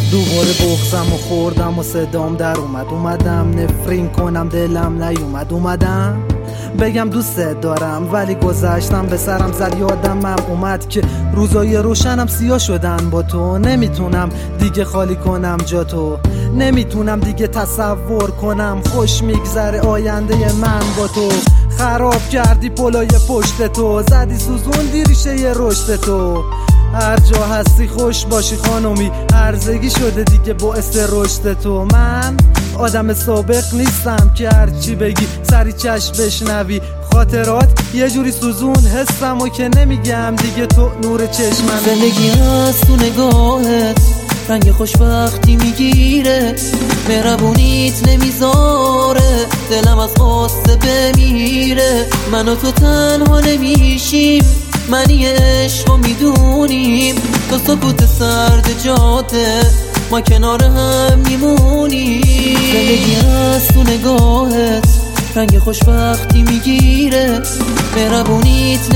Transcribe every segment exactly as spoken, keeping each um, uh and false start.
دوباره بغضم و خوردم و صدام در اومد، اومدم نفرین کنم دلم نیومد، اومدم بگم دوست دارم ولی گذشتم به سرم زد. یادمم اومد که روزای روشنم سیاه شدن با تو، نمیتونم دیگه خالی کنم جا تو، نمیتونم دیگه تصور کنم خوش میگذره آینده من با تو. خراب کردی پلای پشت تو، زدی سوزوندی ریشه رشد تو. هر جا هستی خوش باشی خانومی، هرزگی شده دیگه باعث رشد تو. من آدم سابق نیستم که هرچی بگی سری چشم بشنوی. خاطرات یه جوری سوزون حسم و که نمیگم دیگه تو نور چشمم. زندگی هست تو نگاهت، رنگ خوشبختی میگیره، مهربونیت نمیذاره دلم از غصه بمیره. من و تو تنها نمیشیم، منی عشق رو میدونیم، تا سکوت سرد جاده ما کنار هم میمونیم. زندگی هست تو نگاهت، رنگ خوشبختی میگیره، مهربونیت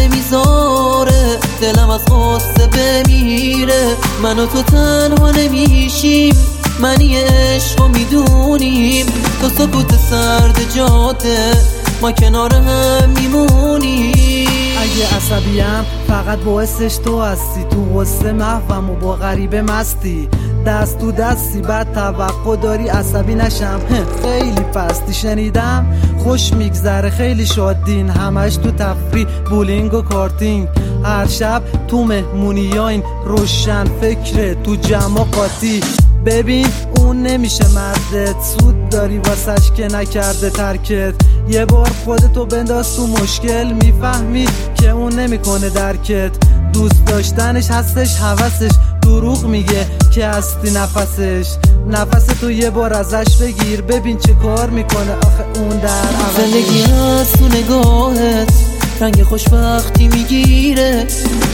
نمیذاره دلم از غصه بمیره. من و تو تنها نمیشیم، منی عشق رو میدونیم، تا سکوت سرد جاده ما کنار هم میمونیم. اگه عصبیم فقط باعثش تو هستی، تو غصه محوم و با غریبه مستی، دست تو دستی بعد توقع داری عصبی نشم. خیلی پستی شنیدم خوش میگذره خیلی شادین، همش تو تفریح بولینگ و کارتینگ، هر شب تو مهمونیاین روشن فکره تو جمع قاطی. ببین اون نمیشه مردت، سود داری واسش که نکرده ترکت. یه بار خودتو بنداز تو مشکل، میفهمی که اون نمیکنه درکت. دوست داشتنش هستش هوسش، دروغ میگه که هستی نفسش. نفس تو یه بار ازش بگیر ببین چه کار میکنه آخه اون در عوضش. زندگی هست تو نگاهت، رنگ خوشبختی میگیره،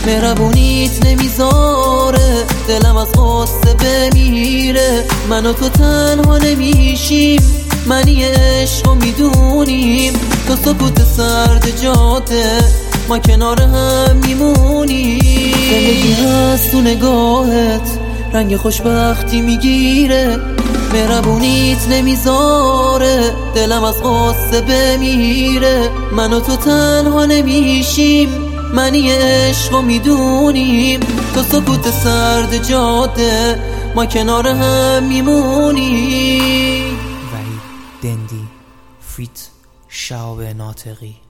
مهربونیت نمیذاره دلم از غصه بمیره. من و تو تنها نمیشیم، منی عشق رو میدونیم، تا سکوت سرد جاده ما کنار هم میمونیم. زندگی هست تو نگاهت، رنگ خوشبختی میگیره، مهربونیت نمیذاره دلم از غصه بمیره. من و تو تنها نمیشیم، منی عشق رو میدونیم، تا سکوت سرد جاده ما کنار هم میمونیم. وحید دندی فیت شهاب ناطقی.